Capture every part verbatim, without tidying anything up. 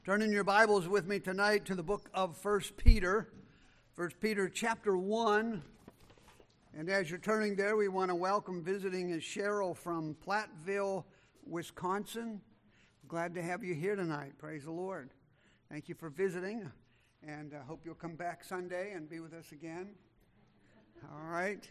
Turn in your Bibles with me tonight to the book of First Peter, First Peter chapter one. And as you're turning there, we want to welcome visiting is Cheryl from Platteville, Wisconsin. Glad to have you here tonight. Praise the Lord. Thank you for visiting, and I hope you'll come back Sunday and be with us again. All right.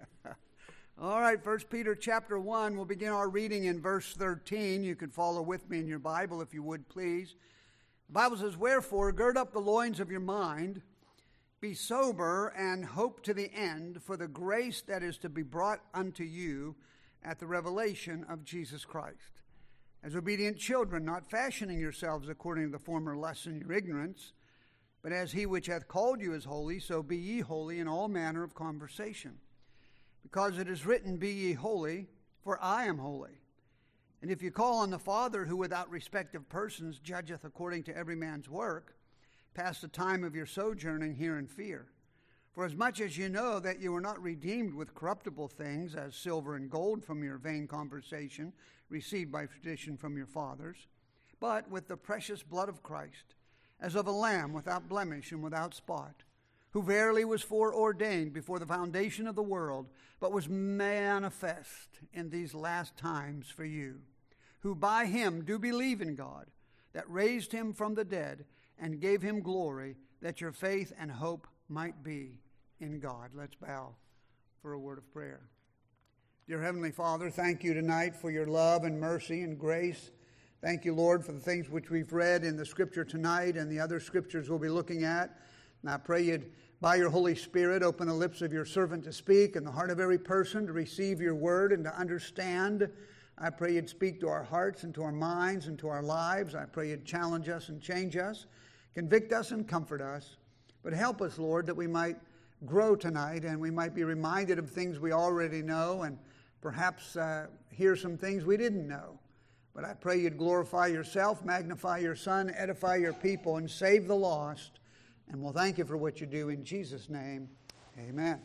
All right, First Peter chapter one. We'll begin our reading in verse thirteen. You can follow with me in your Bible if you would, please. The Bible says, "Wherefore, gird up the loins of your mind, be sober, and hope to the end for the grace that is to be brought unto you at the revelation of Jesus Christ. As obedient children, not fashioning yourselves according to the former lust in your ignorance, but as he which hath called you is holy, so be ye holy in all manner of conversation. Because it is written, Be ye holy, for I am holy. And if you call on the Father, who without respect of persons judgeth according to every man's work, pass the time of your sojourning here in fear. For as much as you know that you were not redeemed with corruptible things, as silver and gold from your vain conversation, received by tradition from your fathers, but with the precious blood of Christ, as of a lamb without blemish and without spot, who verily was foreordained before the foundation of the world, but was manifest in these last times for you, who by him do believe in God, that raised him from the dead, and gave him glory, that your faith and hope might be in God." Let's bow for a word of prayer. Dear Heavenly Father, thank you tonight for your love and mercy and grace. Thank you, Lord, for the things which we've read in the Scripture tonight and the other Scriptures we'll be looking at. And I pray you'd, by your Holy Spirit, open the lips of your servant to speak and the heart of every person to receive your word and to understand. I pray you'd speak to our hearts and to our minds and to our lives. I pray you'd challenge us and change us, convict us and comfort us. But help us, Lord, that we might grow tonight and we might be reminded of things we already know and perhaps uh, hear some things we didn't know. But I pray you'd glorify yourself, magnify your Son, edify your people, and save the lost. And we'll thank you for what you do in Jesus' name. Amen.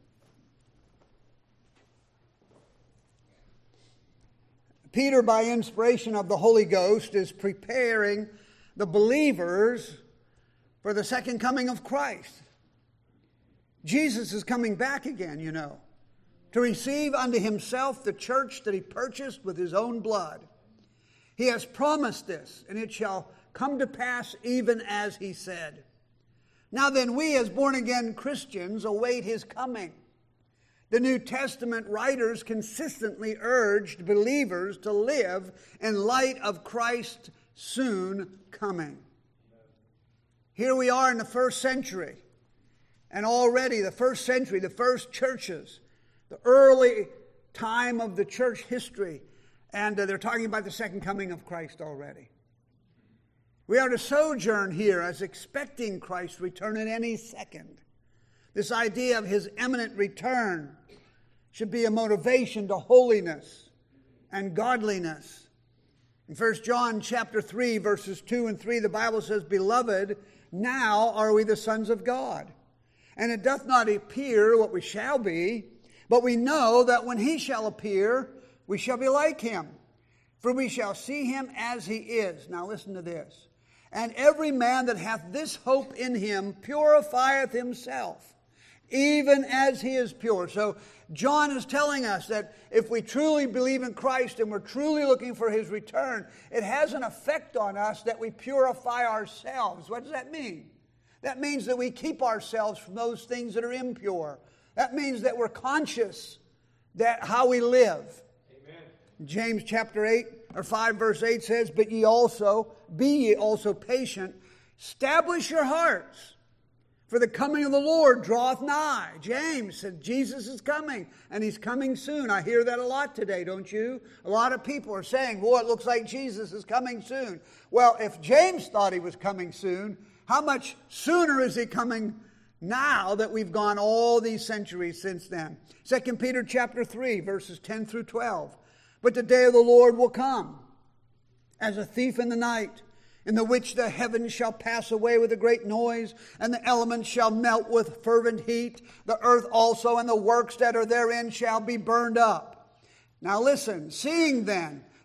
Peter, by inspiration of the Holy Ghost, is preparing the believers for the second coming of Christ. Jesus is coming back again, you know, to receive unto himself the church that he purchased with his own blood. He has promised this, and it shall come to pass even as he said. Now then, we as born-again Christians await his coming. The New Testament writers consistently urged believers to live in light of Christ's soon coming. Here we are in the first century, and already the first century, the first churches, the early time of the church history, and uh, they're talking about the second coming of Christ already. We are to sojourn here as expecting Christ's return at any second. This idea of his imminent return should be a motivation to holiness and godliness. In First John chapter three, verses two and three, the Bible says, "Beloved, now are we the sons of God. And it doth not appear what we shall be, but we know that when he shall appear, we shall be like him. For we shall see him as he is." Now listen to this. "And every man that hath this hope in him purifieth himself, even as he is pure." So John is telling us that if we truly believe in Christ and we're truly looking for his return, it has an effect on us that we purify ourselves. What does that mean? That means that we keep ourselves from those things that are impure. That means that we're conscious that how we live. Amen. James chapter eight or five verse eight says, "But ye also, be ye also patient, establish your hearts, for the coming of the Lord draweth nigh." James said Jesus is coming, and he's coming soon. I hear that a lot today, don't you? A lot of people are saying, "Boy, it looks like Jesus is coming soon." Well, if James thought he was coming soon, how much sooner is he coming now that we've gone all these centuries since then? Second Peter chapter three, verses ten through twelve. "But the day of the Lord will come as a thief in the night, in the which the heavens shall pass away with a great noise, and the elements shall melt with fervent heat. The earth also and the works that are therein shall be burned up. Now listen, seeing then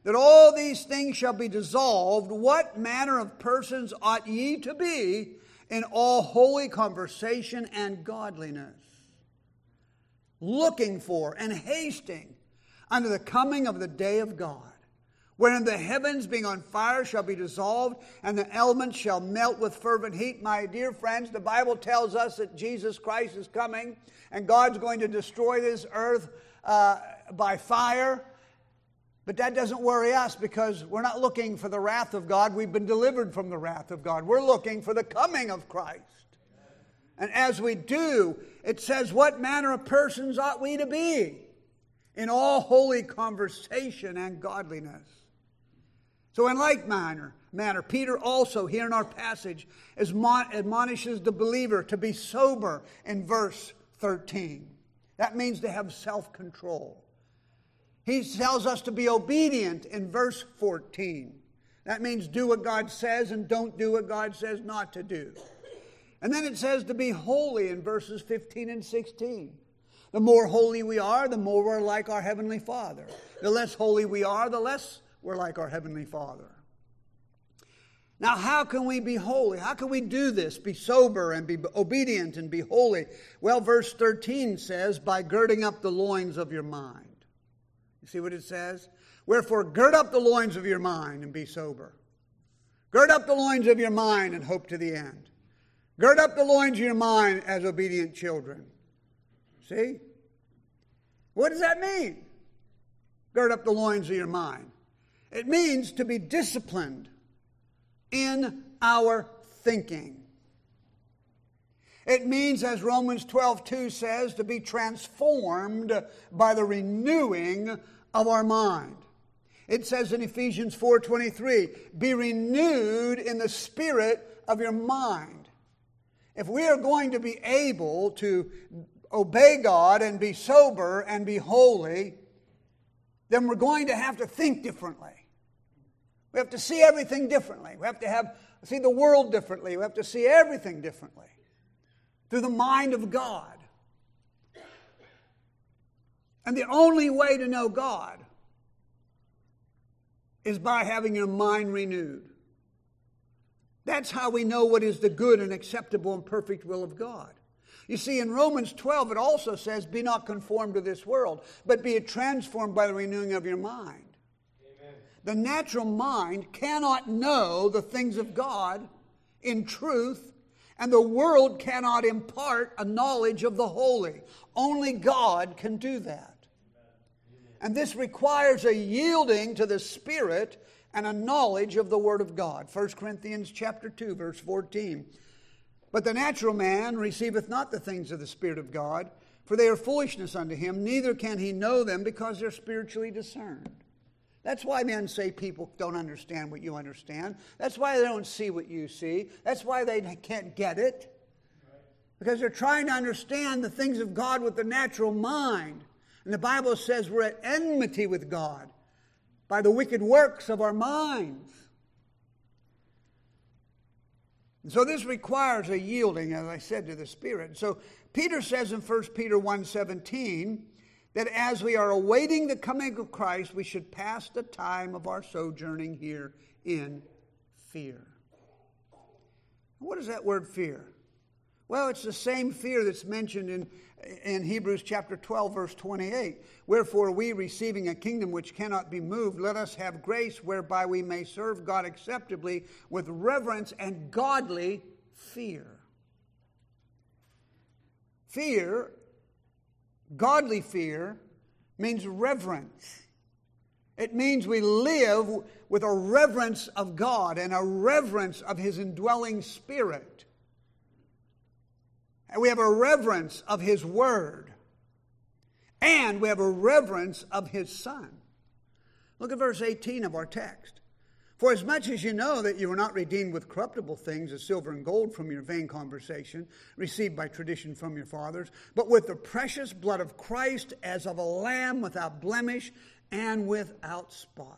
that all these things shall be dissolved, what manner of persons ought ye to be in all holy conversation and godliness, looking for and hasting unto the coming of the day of God, wherein the heavens being on fire shall be dissolved, and the elements shall melt with fervent heat. My dear friends, the Bible tells us that Jesus Christ is coming, and God's going to destroy this earth uh, by fire. But that doesn't worry us, because we're not looking for the wrath of God. We've been delivered from the wrath of God. We're looking for the coming of Christ. And as we do, it says, what manner of persons ought we to be in all holy conversation and godliness? So in like manner, manner, Peter also here in our passage admonishes the believer to be sober in verse thirteen. That means to have self-control. He tells us to be obedient in verse fourteen. That means do what God says and don't do what God says not to do. And then it says to be holy in verses fifteen and sixteen. The more holy we are, the more we're like our Heavenly Father. The less holy we are, the less we're like our Heavenly Father. Now, how can we be holy? How can we do this? Be sober and be obedient and be holy? Well, verse thirteen says, by girding up the loins of your mind. You see what it says? Wherefore, gird up the loins of your mind and be sober. Gird up the loins of your mind and hope to the end. Gird up the loins of your mind as obedient children. See? What does that mean? Gird up the loins of your mind. It means to be disciplined in our thinking. It means, as Romans twelve two says, to be transformed by the renewing of our mind. It says in Ephesians four twenty-three, be renewed in the spirit of your mind. If we are going to be able to obey God and be sober and be holy, then we're going to have to think differently. We have to see everything differently. We have to have see the world differently. We have to see everything differently through the mind of God. And the only way to know God is by having your mind renewed. That's how we know what is the good and acceptable and perfect will of God. You see, in Romans twelve, it also says, be not conformed to this world, but be transformed by the renewing of your mind. Amen. The natural mind cannot know the things of God in truth, and the world cannot impart a knowledge of the holy. Only God can do that. And this requires a yielding to the Spirit and a knowledge of the Word of God. First Corinthians chapter two, verse fourteen. But the natural man receiveth not the things of the Spirit of God, for they are foolishness unto him, neither can he know them, because they're spiritually discerned. That's why men say people don't understand what you understand. That's why they don't see what you see. That's why they can't get it. Because they're trying to understand the things of God with the natural mind. And the Bible says we're at enmity with God by the wicked works of our minds. And so this requires a yielding, as I said, to the Spirit. So Peter says in First Peter one seventeen that as we are awaiting the coming of Christ, we should pass the time of our sojourning here in fear. What is that word fear? Well, it's the same fear that's mentioned in, in Hebrews chapter twelve, verse twenty-eight. Wherefore we, receiving a kingdom which cannot be moved, let us have grace whereby we may serve God acceptably with reverence and godly fear. Fear, godly fear, means reverence. It means we live with a reverence of God and a reverence of His indwelling Spirit. And we have a reverence of His Word. And we have a reverence of His Son. Look at verse eighteen of our text. For as much as you know that you were not redeemed with corruptible things as silver and gold from your vain conversation, received by tradition from your fathers, but with the precious blood of Christ as of a lamb without blemish and without spot.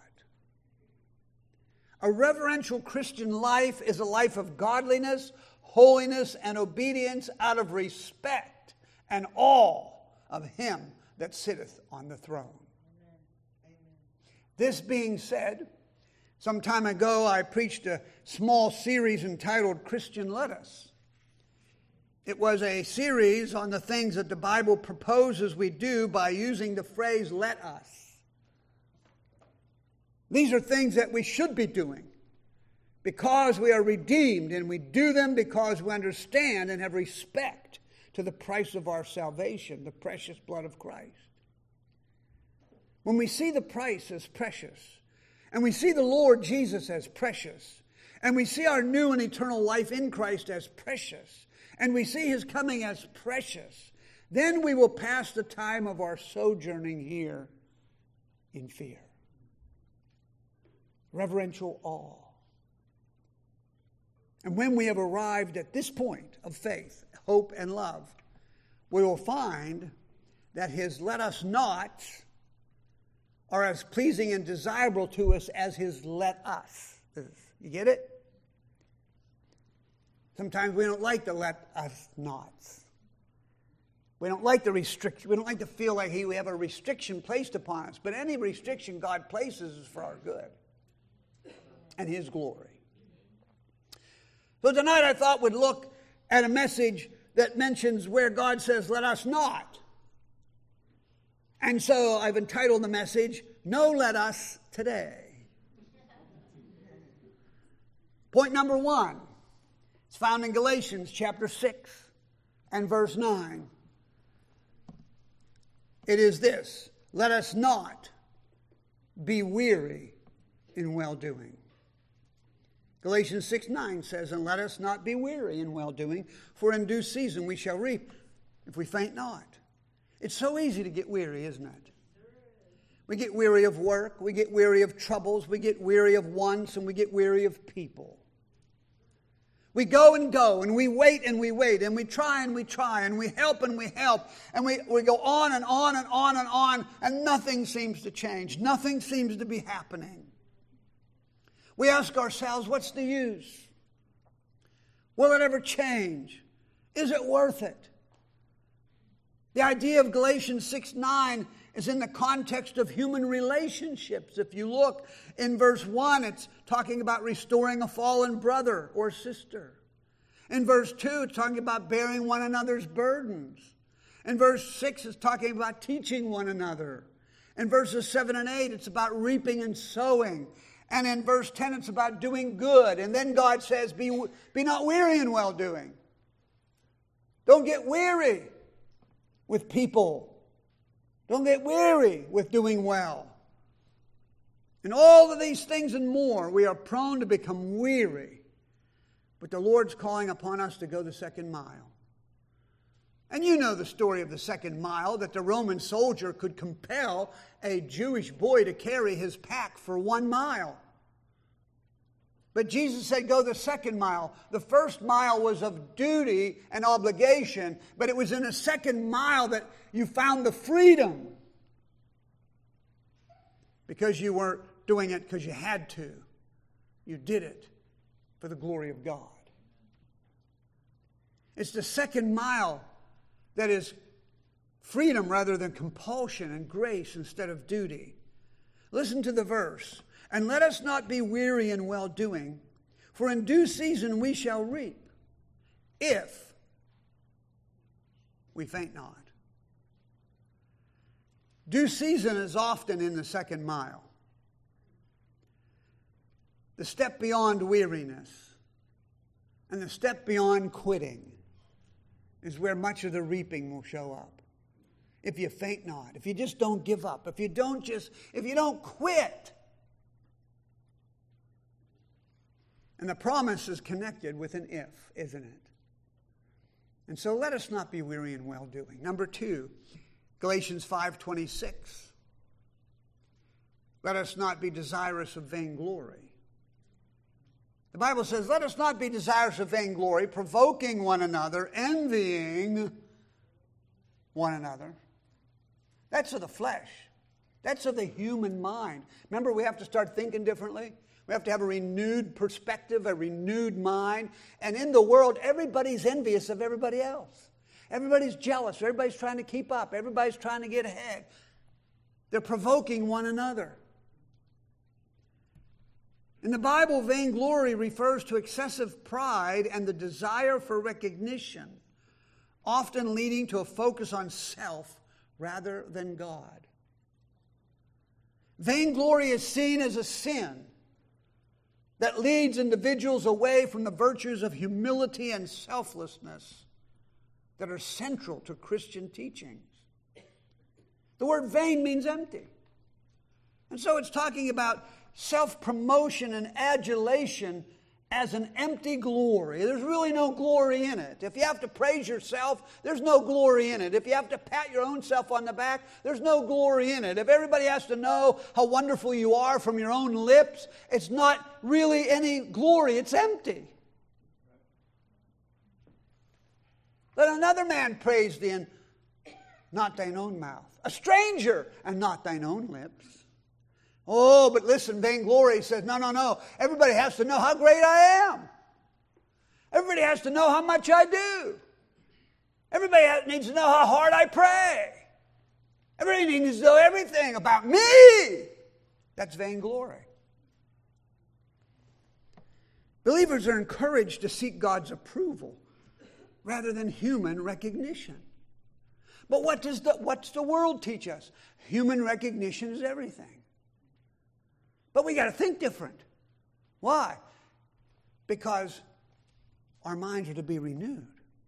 A reverential Christian life is a life of godliness, holiness, and obedience out of respect and awe of Him that sitteth on the throne. Amen. This being said, some time ago I preached a small series entitled Christian Lettuce. It was a series on the things that the Bible proposes we do by using the phrase, let us. These are things that we should be doing because we are redeemed, and we do them because we understand and have respect to the price of our salvation, the precious blood of Christ. When we see the price as precious, and we see the Lord Jesus as precious, and we see our new and eternal life in Christ as precious, and we see His coming as precious, then we will pass the time of our sojourning here in fear. Reverential awe. And when we have arrived at this point of faith, hope, and love, we will find that His let us not are as pleasing and desirable to us as His let us is. You get it? Sometimes we don't like the let us nots. We don't like the restriction. We don't like to feel like we have a restriction placed upon us. But any restriction God places is for our good and His glory. So tonight I thought we'd look at a message that mentions where God says, let us not. And so I've entitled the message, No Let Us Today. Point number one. It's found in Galatians chapter six and verse nine. It is this, let us not be weary in well-doing. Galatians six nine says, and let us not be weary in well-doing, for in due season we shall reap if we faint not. It's so easy to get weary, isn't it? We get weary of work, we get weary of troubles, we get weary of wants, and we get weary of people. We go and go, and we wait and we wait, and we try and we try, and we help and we help, and we, we go on and on and on and on, and nothing seems to change. Nothing seems to be happening. We ask ourselves, what's the use? Will it ever change? Is it worth it? The idea of Galatians six nine is in the context of human relationships. If you look in verse one, it's talking about restoring a fallen brother or sister. In verse two, it's talking about bearing one another's burdens. In verse six, it's talking about teaching one another. In verses seven and eight, it's about reaping and sowing. And in verse ten, it's about doing good. And then God says, be, be not weary in well-doing. Don't get weary with people. Don't get weary with doing well. And all of these things and more, we are prone to become weary. But the Lord's calling upon us to go the second mile. And you know the story of the second mile, that the Roman soldier could compel a Jewish boy to carry his pack for one mile. But Jesus said, go the second mile. The first mile was of duty and obligation, but it was in the second mile that you found the freedom. Because you weren't doing it because you had to. You did it for the glory of God. It's the second mile that is freedom rather than compulsion, and grace instead of duty. Listen to the verse. And let us not be weary in well-doing, for in due season we shall reap, if we faint not. Due season is often in the second mile. The step beyond weariness and the step beyond quitting is where much of the reaping will show up. If you faint not, if you just don't give up, if you don't just, if you don't quit. And the promise is connected with an if, isn't it? And so let us not be weary in well-doing. Number two, Galatians five twenty-six. Let us not be desirous of vainglory. The Bible says, let us not be desirous of vainglory, provoking one another, envying one another. That's of the flesh. That's of the human mind. Remember, we have to start thinking differently. We have to have a renewed perspective, a renewed mind. And in the world, everybody's envious of everybody else. Everybody's jealous. Everybody's trying to keep up. Everybody's trying to get ahead. They're provoking one another. In the Bible, vainglory refers to excessive pride and the desire for recognition, often leading to a focus on self rather than God. Vainglory is seen as a sin that leads individuals away from the virtues of humility and selflessness that are central to Christian teachings. The word vain means empty. And so it's talking about self-promotion and adulation as an empty glory. There's really no glory in it. If you have to praise yourself, there's no glory in it. If you have to pat your own self on the back, there's no glory in it. If everybody has to know how wonderful you are from your own lips, it's not really any glory. It's empty. Let another man praise thee, and not thine own mouth. A stranger, and not thine own lips. Oh, but listen, vainglory says, no, no, no. Everybody has to know how great I am. Everybody has to know how much I do. Everybody has, needs to know how hard I pray. Everybody needs to know everything about me. That's vainglory. Believers are encouraged to seek God's approval rather than human recognition. But what does the, what's the world teach us? Human recognition is everything. But we got to think different. Why? Because our minds are to be renewed.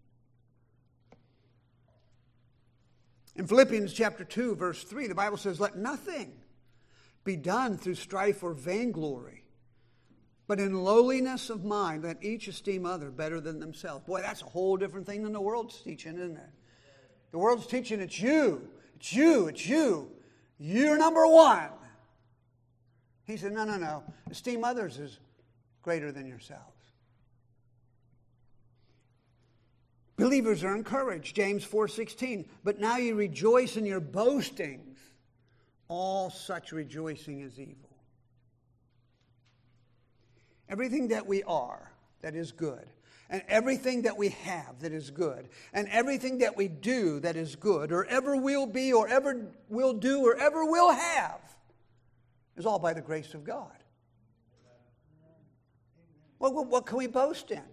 In Philippians chapter two, verse three, the Bible says, let nothing be done through strife or vainglory, but in lowliness of mind, let each esteem other better than themselves. Boy, that's a whole different thing than the world's teaching, isn't it? The world's teaching, it's you, it's you, it's you. You're number one. He said, no, no, no. Esteem others as greater than yourselves. Believers are encouraged. James four sixteen. But now you rejoice in your boastings. All such rejoicing is evil. Everything that we are that is good, and everything that we have that is good, and everything that we do that is good, or ever will be, or ever will do, or ever will have, is all by the grace of God. Well, what, what can we boast in?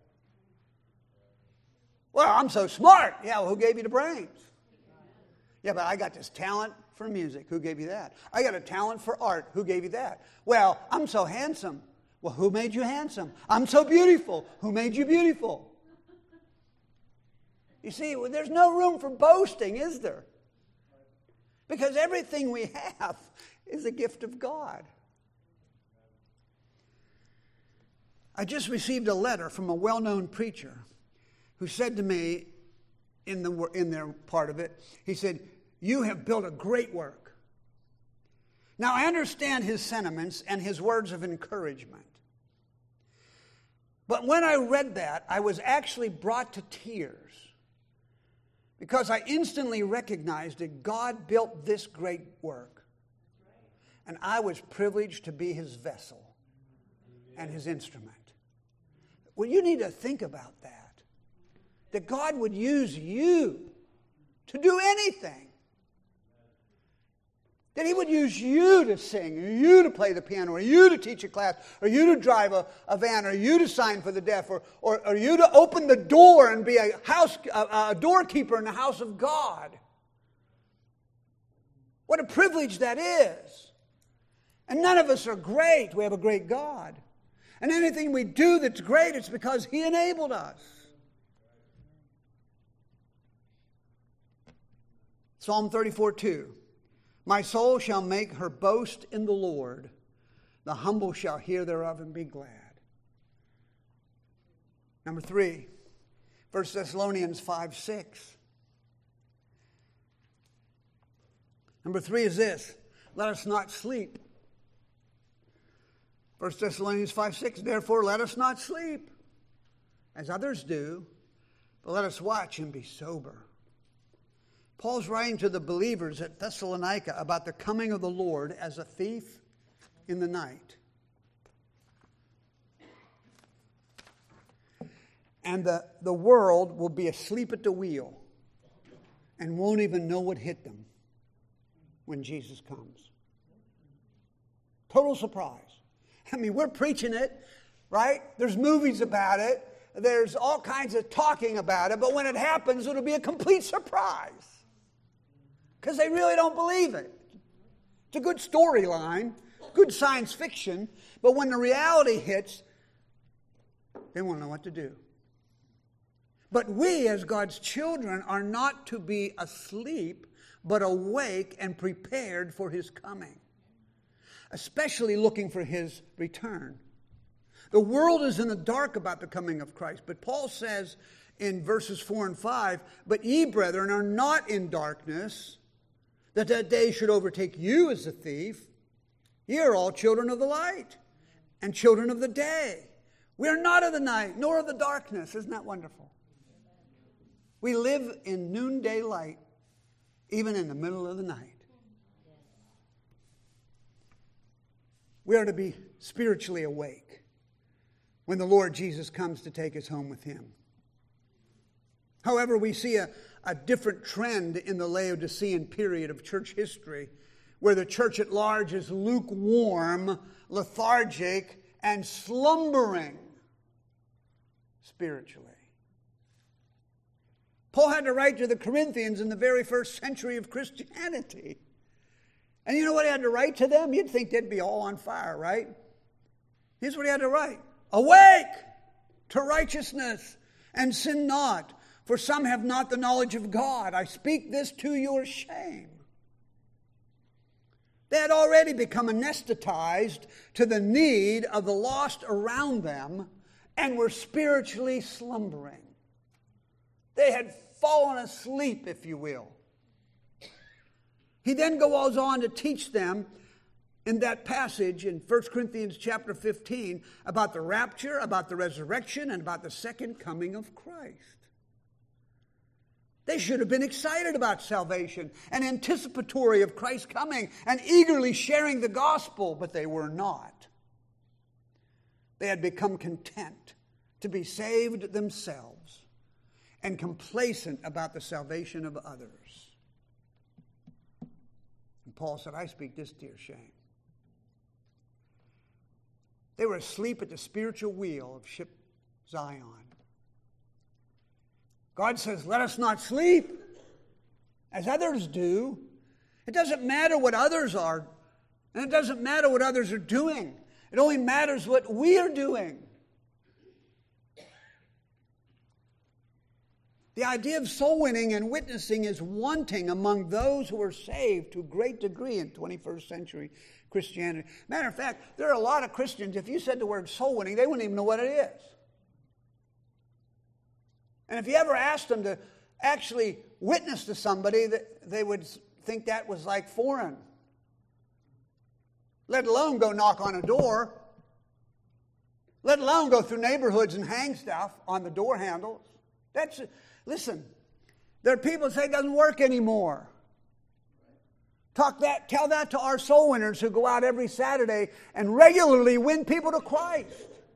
Well, I'm so smart. Yeah, well, who gave you the brains? Yeah, but I got this talent for music. Who gave you that? I got a talent for art. Who gave you that? Well, I'm so handsome. Well, who made you handsome? I'm so beautiful. Who made you beautiful? You see, well, there's no room for boasting, is there? Because everything we have is a gift of God. I just received a letter from a well-known preacher who said to me in the in their part of it, he said, you have built a great work. Now, I understand his sentiments and his words of encouragement. But when I read that, I was actually brought to tears because I instantly recognized that God built this great work. And I was privileged to be his vessel and his instrument. Well, you need to think about that. That God would use you to do anything. That he would use you to sing, or you to play the piano, or you to teach a class, or you to drive a, a van, or you to sign for the deaf, or, or, or you to open the door and be a, house, a, a doorkeeper in the house of God. What a privilege that is. And none of us are great. We have a great God. And anything we do that's great, it's because he enabled us. Psalm thirty-four two. My soul shall make her boast in the Lord. The humble shall hear thereof and be glad. Number three, First Thessalonians five six. Number three is this. Let us not sleep. First Thessalonians five six, therefore let us not sleep, as others do, but let us watch and be sober. Paul's writing to the believers at Thessalonica about the coming of the Lord as a thief in the night. And the, the world will be asleep at the wheel and won't even know what hit them when Jesus comes. Total surprise. I mean, we're preaching it, right? There's movies about it. There's all kinds of talking about it. But when it happens, it'll be a complete surprise. Because they really don't believe it. It's a good storyline, good science fiction. But when the reality hits, they won't know what to do. But we, as God's children, are not to be asleep, but awake and prepared for His coming. Especially looking for His return. The world is in the dark about the coming of Christ. But Paul says in verses four and five, "But ye, brethren, are not in darkness, that that day should overtake you as a thief. Ye are all children of the light, and children of the day. We are not of the night, nor of the darkness." Isn't that wonderful? We live in noonday light, even in the middle of the night. We are to be spiritually awake when the Lord Jesus comes to take us home with Him. However, we see a, a different trend in the Laodicean period of church history, where the church at large is lukewarm, lethargic, and slumbering spiritually. Paul had to write to the Corinthians in the very first century of Christianity. And you know what he had to write to them? You'd think they'd be all on fire, right? Here's what he had to write. "Awake to righteousness and sin not, for some have not the knowledge of God. I speak this to your shame." They had already become anesthetized to the need of the lost around them and were spiritually slumbering. They had fallen asleep, if you will. He then goes on to teach them in that passage in First Corinthians chapter fifteen about the rapture, about the resurrection, and about the second coming of Christ. They should have been excited about salvation and anticipatory of Christ's coming and eagerly sharing the gospel, but they were not. They had become content to be saved themselves and complacent about the salvation of others. And Paul said, "I speak this to your shame." They were asleep at the spiritual wheel of ship Zion. God says, let us not sleep as others do. It doesn't matter what others are, and it doesn't matter what others are doing. It only matters what we are doing. The idea of soul winning and witnessing is wanting among those who are saved to a great degree in twenty-first century Christianity. Matter of fact, there are a lot of Christians, if you said the word soul winning, they wouldn't even know what it is. And if you ever asked them to actually witness to somebody, they would think that was like foreign. Let alone go knock on a door. Let alone go through neighborhoods and hang stuff on the door handles. That's, listen, there are people who say it doesn't work anymore. Talk that, tell that to our soul winners who go out every Saturday and regularly win people to Christ.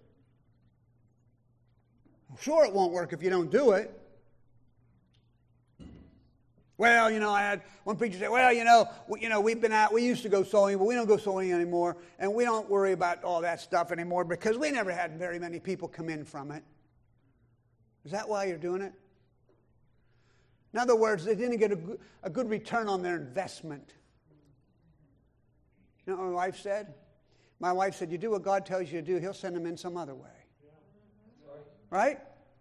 Sure, it won't work if you don't do it. Well, you know, I had one preacher say, well, you know, we, you know, we've been out, we used to go sowing, but we don't go sowing anymore, and we don't worry about all that stuff anymore because we never had very many people come in from it. Is that why you're doing it? In other words, they didn't get a, a good return on their investment. You know what my wife said? My wife said, you do what God tells you to do, He'll send them in some other way. Right?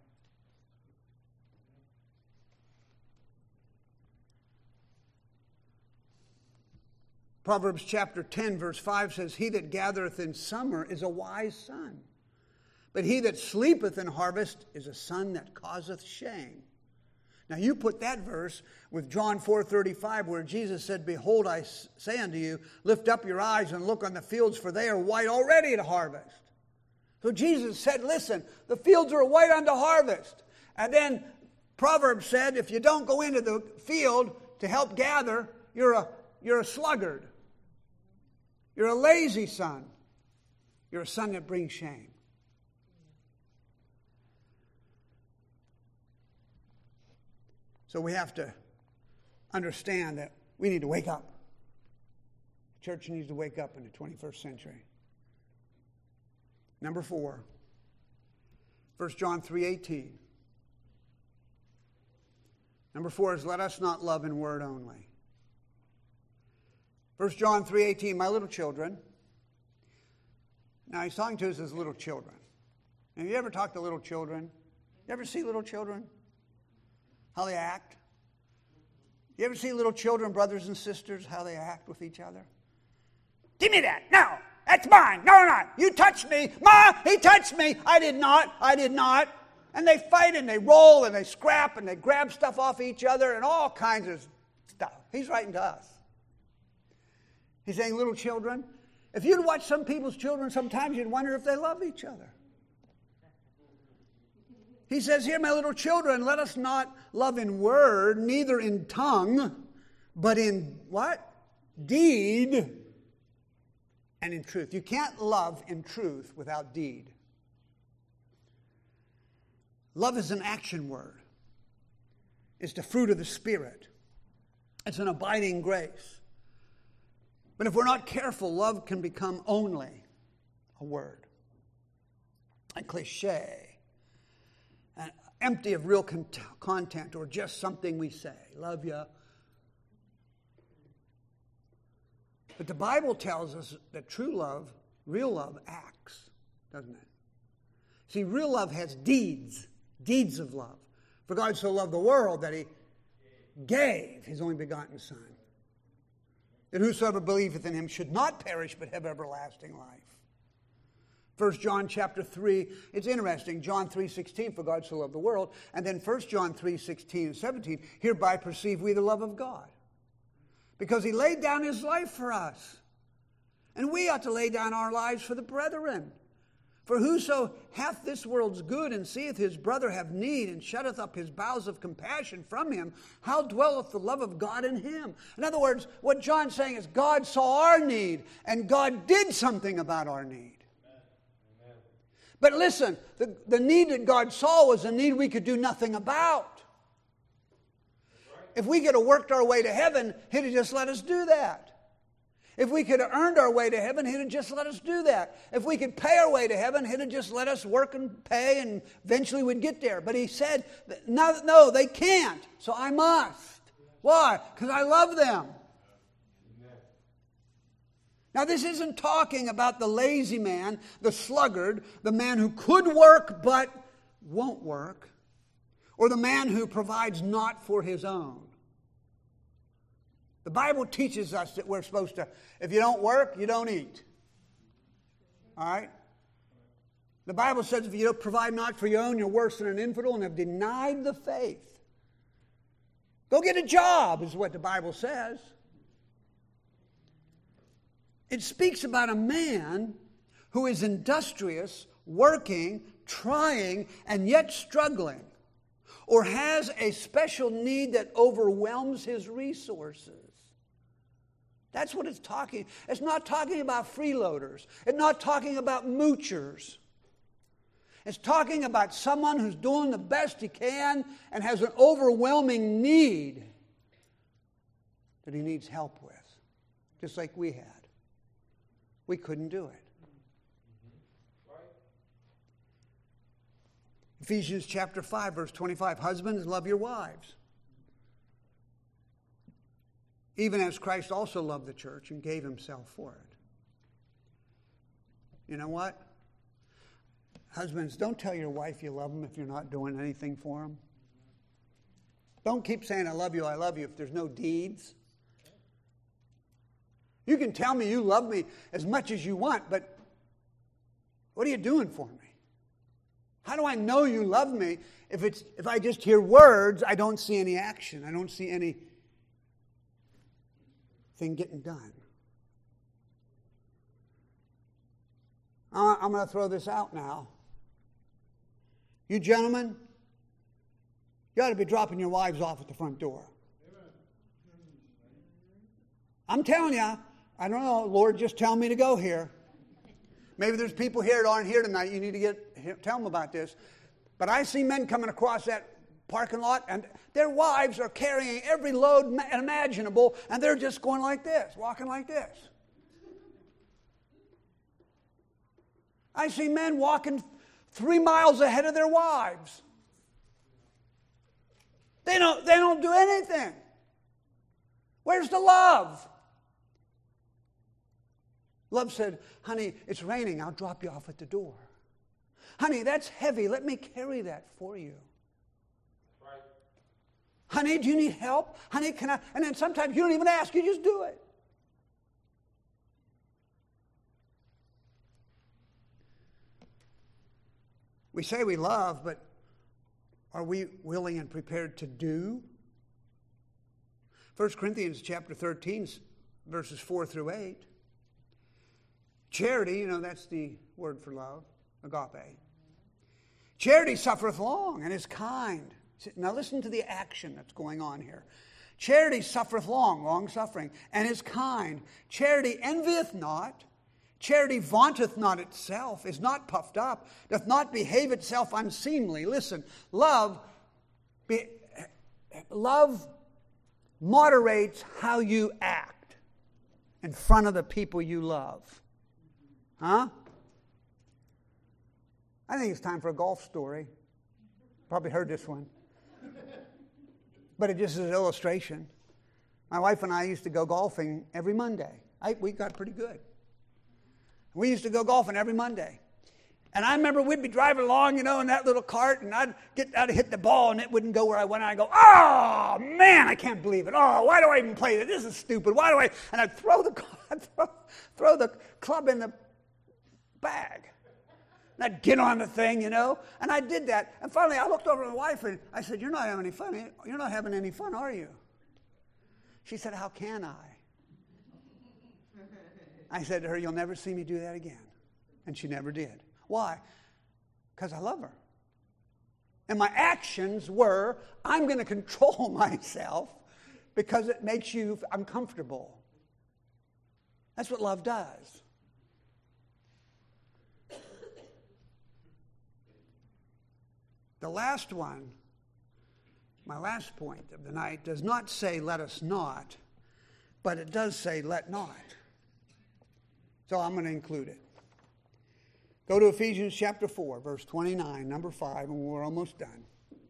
Proverbs chapter ten verse five says, he that gathereth in summer is a wise son, but he that sleepeth in harvest is a son that causeth shame. Now you put that verse with John four thirty-five where Jesus said, behold, I say unto you, lift up your eyes and look on the fields, for they are white already to harvest. So Jesus said, listen, the fields are white unto harvest. And then Proverbs said, if you don't go into the field to help gather, you're a, you're a sluggard. You're a lazy son. You're a son that brings shame. So we have to understand that we need to wake up. The church needs to wake up in the twenty-first century. Number four, First John three eighteen. Number four is, let us not love in word only. First John three eighteen, my little children. Now he's talking to us as little children. Have you ever talked to little children? You ever see little children? How they act? You ever see little children, brothers and sisters, how they act with each other? Give me that. No, that's mine. No, not. You touched me. Ma, he touched me. I did not. I did not. And they fight and they roll and they scrap and they grab stuff off each other and all kinds of stuff. He's writing to us. He's saying, little children, if you'd watch some people's children, sometimes you'd wonder if they love each other. He says here, my little children, let us not love in word, neither in tongue, but in what? Deed and in truth. You can't love in truth without deed. Love is an action word. It's the fruit of the Spirit. It's an abiding grace. But if we're not careful, love can become only a word, a cliche, and empty of real content, or just something we say. Love you. But the Bible tells us that true love, real love, acts, doesn't it? See, real love has deeds, deeds of love. For God so loved the world that he gave his only begotten Son, that whosoever believeth in him should not perish but have everlasting life. First John chapter three, it's interesting, John three sixteen, for God so loved the world, and then First John three sixteen and seventeen, hereby perceive we the love of God, because he laid down his life for us. And we ought to lay down our lives for the brethren. For whoso hath this world's good and seeth his brother have need and shutteth up his bowels of compassion from him, how dwelleth the love of God in him? In other words, what John's saying is God saw our need and God did something about our need. Amen. But listen, the, the need that God saw was a need we could do nothing about. If we could have worked our way to heaven, he'd have just let us do that. If we could have earned our way to heaven, he'd have just let us do that. If we could pay our way to heaven, he'd have just let us work and pay, and eventually we'd get there. But he said, no, no, they can't, so I must. Why? Because I love them. Now, this isn't talking about the lazy man, the sluggard, the man who could work but won't work, or the man who provides not for his own. The Bible teaches us that we're supposed to, if you don't work, you don't eat. All right? The Bible says if you don't provide not for your own, you're worse than an infidel and have denied the faith. Go get a job, is what the Bible says. It speaks about a man who is industrious, working, trying, and yet struggling, or has a special need that overwhelms his resources. That's what it's talking. It's not talking about freeloaders. It's not talking about moochers. It's talking about someone who's doing the best he can and has an overwhelming need that he needs help with, just like we had. We couldn't do it. Ephesians chapter five, verse twenty-five, husbands, love your wives, even as Christ also loved the church and gave himself for it. You know what? Husbands, don't tell your wife you love them if you're not doing anything for them. Don't keep saying I love you, I love you if there's no deeds. You can tell me you love me as much as you want, but what are you doing for me? How do I know you love me if it's if I just hear words, I don't see any action, I don't see anything getting done? I'm going to throw this out now. You gentlemen, you ought to be dropping your wives off at the front door. I'm telling you, I don't know, Lord, just tell me to go here. Maybe there's people here that aren't here tonight. You need to get tell them about this. But I see men coming across that parking lot, and their wives are carrying every load imaginable, and they're just going like this, walking like this. I see men walking three miles ahead of their wives. They don't, they don't do anything. Where's the love? Love said, honey, it's raining. I'll drop you off at the door. Honey, that's heavy. Let me carry that for you. Right. Honey, do you need help? Honey, can I? And then sometimes you don't even ask. You just do it. We say we love, but are we willing and prepared to do? First Corinthians chapter thirteen, verses four through eight. Charity, you know, that's the word for love, agape. Charity suffereth long and is kind. Now listen to the action that's going on here. Charity suffereth long, long suffering, and is kind. Charity envieth not. Charity vaunteth not itself, is not puffed up, doth not behave itself unseemly. Listen, love, be, love moderates how you act in front of the people you love. Huh? I think it's time for a golf story. Probably heard this one. But it just is an illustration. My wife and I used to go golfing every Monday. I, we got pretty good. We used to go golfing every Monday. And I remember we'd be driving along, you know, in that little cart, and I'd get I'd hit the ball, and it wouldn't go where I went. And I'd go, oh, man, I can't believe it. Oh, why do I even play this? This is stupid. Why do I? And I'd throw the, I'd throw, throw the club in the bag. And I'd get on the thing, you know, and I did that. And finally, I looked over at my wife, and I said, you're not having any fun. You're not having any fun, are you? She said, how can I? I said to her, you'll never see me do that again. And she never did. Why? Because I love her. And my actions were, I'm going to control myself because it makes you uncomfortable. That's what love does. The last one, my last point of the night, does not say let us not, but it does say let not. So I'm going to include it. Go to Ephesians chapter four, verse twenty-nine, number five, and we're almost done.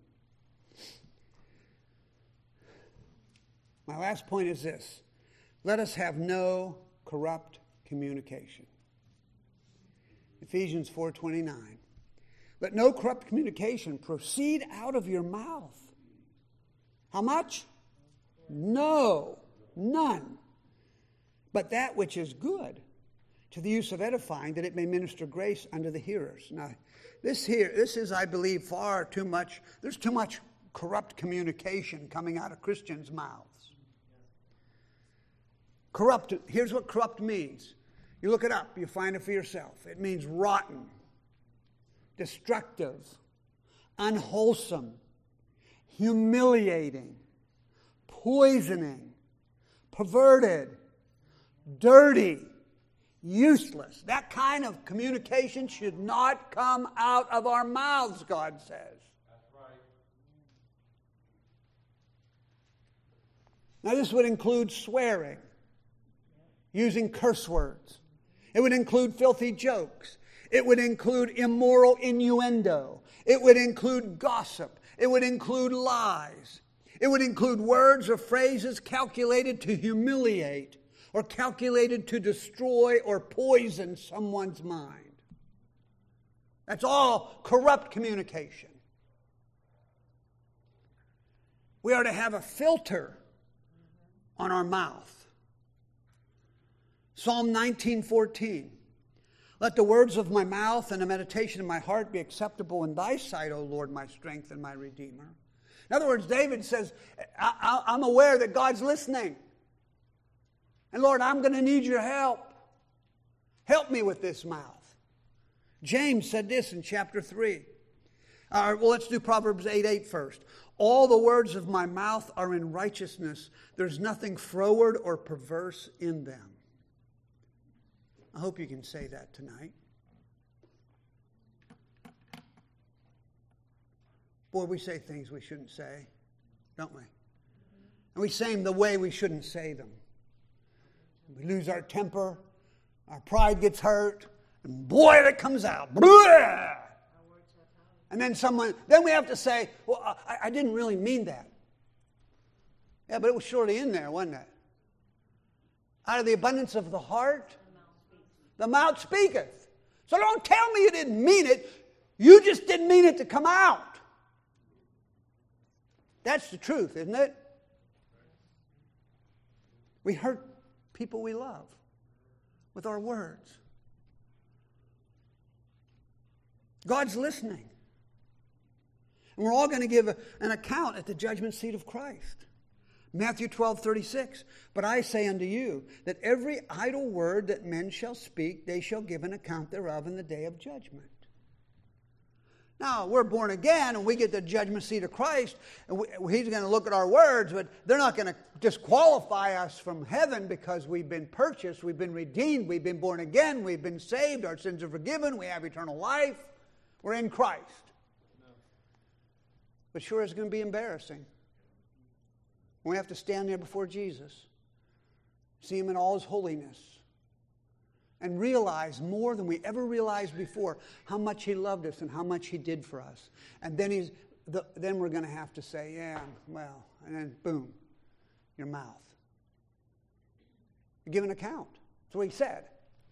My last point is this. Let us have no corrupt communication. Ephesians four twenty-nine. Let no corrupt communication proceed out of your mouth. How much? No, none. But that which is good, to the use of edifying, that it may minister grace unto the hearers. Now, this here, this is, I believe, far too much. There's too much corrupt communication coming out of Christians' mouths. Corrupt, here's what corrupt means. You look it up, you find it for yourself. It means rotten, destructive, unwholesome, humiliating, poisoning, perverted, dirty, useless. That kind of communication should not come out of our mouths, God says. That's right. Now, this would include swearing, using curse words. It would include filthy jokes. It would include immoral innuendo. It would include gossip. It would include lies. It would include words or phrases calculated to humiliate or calculated to destroy or poison someone's mind. That's all corrupt communication. We are to have a filter on our mouth. Psalm nineteen fourteen. Let the words of my mouth and the meditation of my heart be acceptable in thy sight, O Lord, my strength and my Redeemer. In other words, David says, I, I, I'm aware that God's listening. And Lord, I'm going to need your help. Help me with this mouth. James said this in chapter three. Uh, well, let's do Proverbs eight eight first. All the words of my mouth are in righteousness. There's nothing froward or perverse in them. I hope you can say that tonight. Boy, we say things we shouldn't say, don't we? And we say them the way we shouldn't say them. We lose our temper, our pride gets hurt, And boy, it comes out. Blah! And then someone, then we have to say, well, I, I didn't really mean that. Yeah, but it was surely in there, wasn't it? Out of the abundance of the heart, the mouth speaketh. So don't tell me you didn't mean it. You just didn't mean it to come out. That's the truth, isn't it? We hurt people we love with our words. God's listening. And we're all going to give a, an account at the judgment seat of Christ. Matthew twelve thirty-six. But I say unto you that every idle word that men shall speak, they shall give an account thereof in the day of judgment. Now, we're born again and we get the judgment seat of Christ. And we, he's going to look at our words, but they're not going to disqualify us from heaven because we've been purchased, we've been redeemed, we've been born again, we've been saved, our sins are forgiven, we have eternal life. We're in Christ. But sure, it's going to be embarrassing. We have to stand there before Jesus, see Him in all His holiness, and realize more than we ever realized before how much He loved us and how much He did for us. And then He's, the, then we're going to have to say, yeah, well, and then boom, your mouth. You give an account. That's what He said.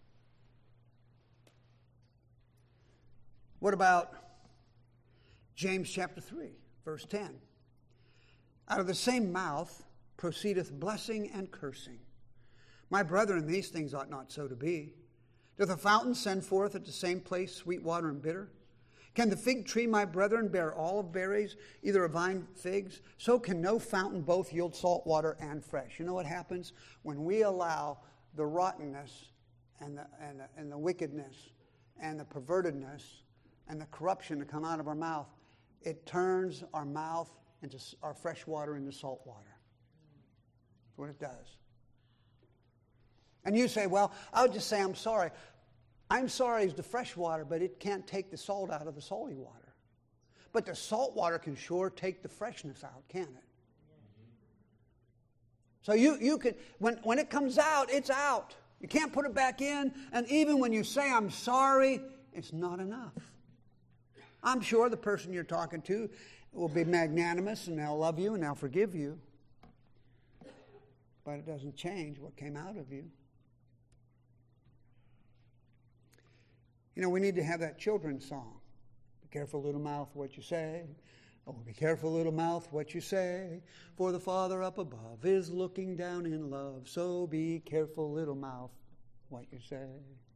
What about James chapter three, verse ten? Out of the same mouth proceedeth blessing and cursing. My brethren, these things ought not so to be. Doth a fountain send forth at the same place sweet water and bitter? Can the fig tree, my brethren, bear olive berries, either a vine figs? So can no fountain both yield salt water and fresh. You know what happens? When we allow the rottenness and the, and the, and the wickedness and the pervertedness and the corruption to come out of our mouth, it turns our mouth into our fresh water into salt water. That's what it does. And you say, well, I would just say I'm sorry. I'm sorry is the fresh water, but it can't take the salt out of the salty water. But the salt water can sure take the freshness out, can't it? So you, you can, when, when it comes out, it's out. You can't put it back in. And even when you say I'm sorry, it's not enough. I'm sure the person you're talking to will be magnanimous and they'll love you and they'll forgive you. But it doesn't change what came out of you. You know, we need to have that children's song. Be careful, little mouth, what you say. Oh, be careful, little mouth, what you say. For the Father up above is looking down in love. So be careful, little mouth, what you say.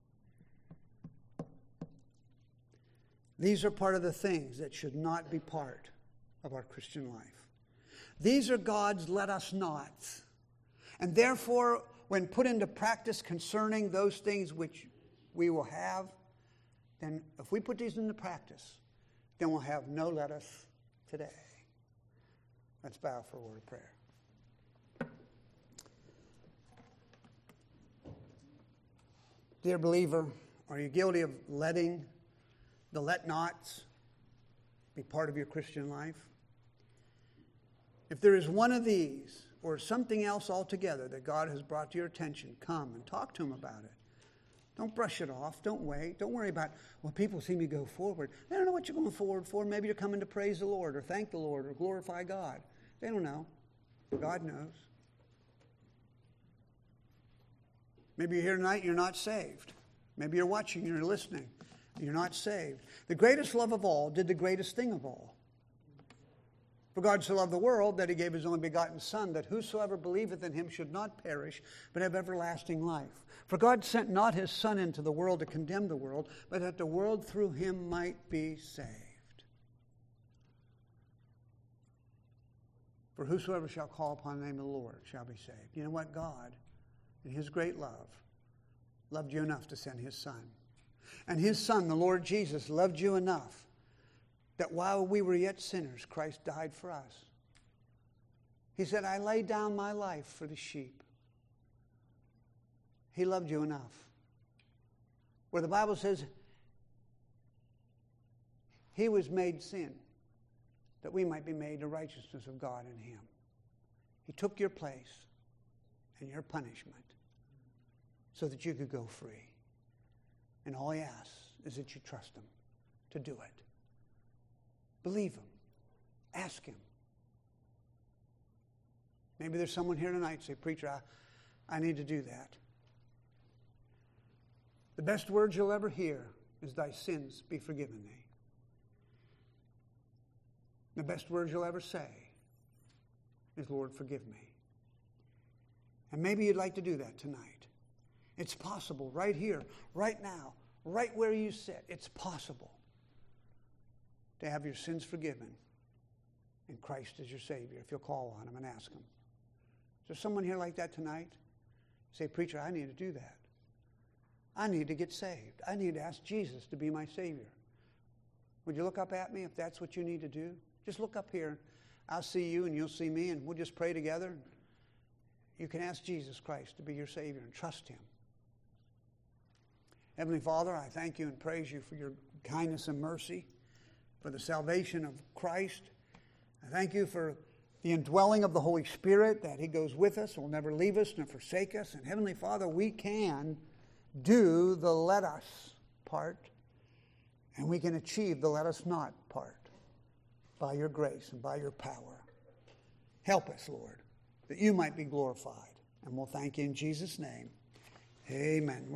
These are part of the things that should not be part of our Christian life. These are God's let us nots. And therefore, when put into practice concerning those things which we will have, then if we put these into practice, then we'll have no let us today. Let's bow for a word of prayer. Dear believer, are you guilty of letting the let-nots be part of your Christian life? If there is one of these or something else altogether that God has brought to your attention, come and talk to Him about it. Don't brush it off. Don't wait. Don't worry about, well, people see me go forward. They don't know what you're going forward for. Maybe you're coming to praise the Lord or thank the Lord or glorify God. They don't know. God knows. Maybe you're here tonight and you're not saved. Maybe you're watching and you're listening. You're not saved. The greatest love of all did the greatest thing of all. For God so loved the world that He gave His only begotten Son, that whosoever believeth in Him should not perish, but have everlasting life. For God sent not His Son into the world to condemn the world, but that the world through Him might be saved. For whosoever shall call upon the name of the Lord shall be saved. You know what? God, in His great love, loved you enough to send His Son. And His Son, the Lord Jesus, loved you enough that while we were yet sinners, Christ died for us. He said, I lay down my life for the sheep. He loved you enough. Where the Bible says, He was made sin, that we might be made the righteousness of God in Him. He took your place and your punishment so that you could go free. And all he asks is that you trust him to do it. Believe him. Ask him. Maybe there's someone here tonight say, preacher, I, I need to do that. The best words you'll ever hear is, thy sins be forgiven thee. The best words you'll ever say is, Lord, forgive me. And maybe you'd like to do that tonight. It's possible right here, right now, right where you sit. It's possible to have your sins forgiven and Christ as your Savior if you'll call on him and ask him. Is there someone here like that tonight? Say, preacher, I need to do that. I need to get saved. I need to ask Jesus to be my Savior. Would you look up at me if that's what you need to do? Just look up here. I'll see you and you'll see me, and we'll just pray together. You can ask Jesus Christ to be your Savior and trust him. Heavenly Father, I thank you and praise you for your kindness and mercy, for the salvation of Christ. I thank you for the indwelling of the Holy Spirit, that he goes with us, will never leave us nor forsake us. And Heavenly Father, we can do the let us part, and we can achieve the let us not part by your grace and by your power. Help us, Lord, that you might be glorified. And we'll thank you in Jesus' name. Amen.